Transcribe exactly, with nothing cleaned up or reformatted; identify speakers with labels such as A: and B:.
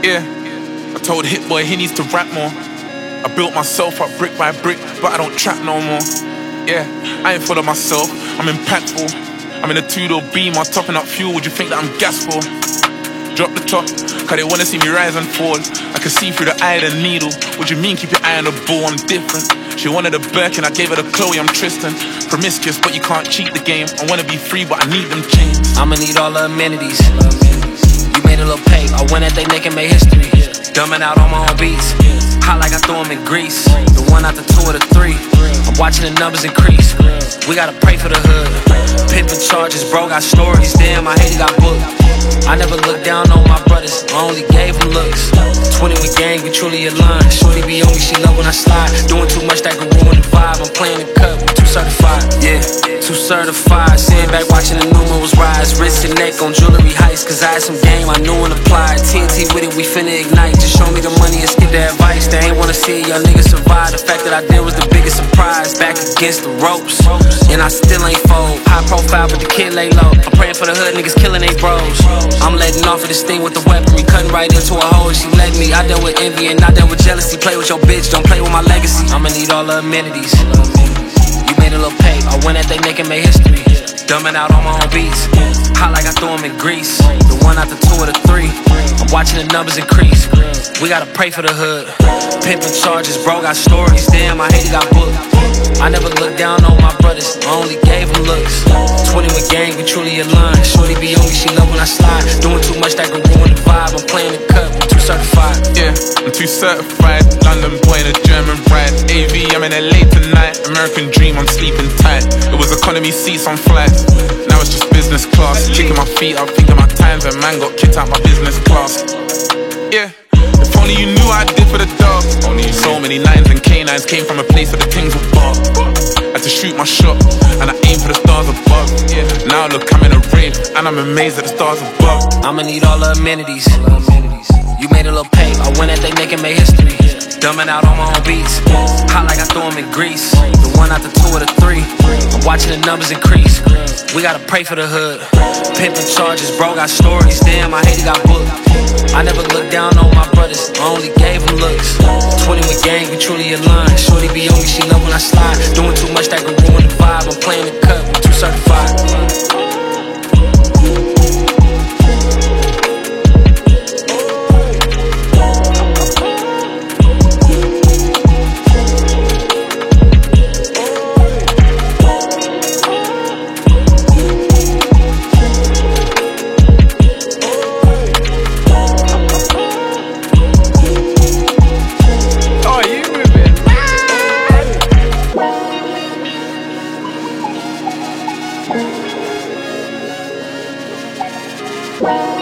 A: Yeah, I told Hit Boy he needs to rap more. I built myself up brick by brick, but I don't trap no more. Yeah, I ain't full of myself, I'm impactful. I'm in a two-door beam, I'm topping up fuel, would you think that I'm gas for? Drop the top, cause they wanna see me rise and fall. I can see through the eye of the needle. What you mean, keep your eye on the ball, I'm different. She wanted a Birkin, I gave her the Chloe, I'm Tristan. Promiscuous, but you can't cheat the game. I wanna be free, but I need them chains.
B: I'ma need all the amenities. You made a little pay, I went at they neck and made history. Dumbing out on my own beats, hot like I threw them in grease. The one out the two or the three, I'm watching the numbers increase. We gotta pray for the hood. Pimpin' charges, bro, got stories. Damn, I hate it, got booked. I never looked down on my brothers, I only gave them looks. Twenty with gang, we truly aligned. Shorty be on me, she love when I slide. Doing too much that can ruin the vibe. I'm playing the cut, we too certified. Yeah, too certified. Sitting back watching the numerals rise. Wrist and neck on jewelry heights. Cause I had some game I knew and applied. T N T with it, we finna ignite. Just show me the money and skip the advice. They ain't wanna see y'all niggas survive. The fact that I did was the biggest surprise. Back against the ropes, and I still ain't fold. High profile, but the kid lay low. I'm praying for the hood, niggas killing they bros. I'm letting off of this thing with the weaponry, cutting right into a hole. She let me. I dealt with envy and I dealt with jealousy. Play with your bitch, don't play with my legacy. I'ma need all the amenities. You made a little pay, I went at they neck and made history. Dumbing out on my own beats, hot like I threw them in grease. The one out the two or the three, I'm watching the numbers increase. We gotta pray for the hood. Pimpin' charges, bro, got stories. Damn, I hate it, got booked. I never looked down on my brothers, I only gave them looks. Twenty with gang, we truly aligned. Shorty be on me, she love when I slide. Doing too much that can ruin the vibe. I'm playing the cut, we too certified.
A: Yeah, I'm too certified. London boy in a German ride. A V, I'm in L A tonight. American dream, I'm sleeping tight. It was economy seats on flights. Now it's just business class. Kicking my feet up, thinking my times when man got kicked out my business class. Yeah, if only you knew what I did for the dog. Only so many nines and canines came from a place where the things were bark. Had to shoot my shot, and I aim for the stars above. Yeah, now look, I'm in a rave, and I'm amazed at the stars above.
B: I'ma need all the amenities. You made a little pay, I went at they neck and made history. Dumbing out on my own beats, hot like I threw them in grease. The one out the two or the three, I'm watching the numbers increase. We gotta pray for the hood. Pimpin' charges, bro, got stories. Damn, I hate it, got booked. I never looked down on my brothers, I only gave them looks. Twenty with gang, we truly aligned. Shorty be on me, she love when I slide. Doing too much that can ruin the vibe. I'm playing the cut, we too certified.
C: Bye.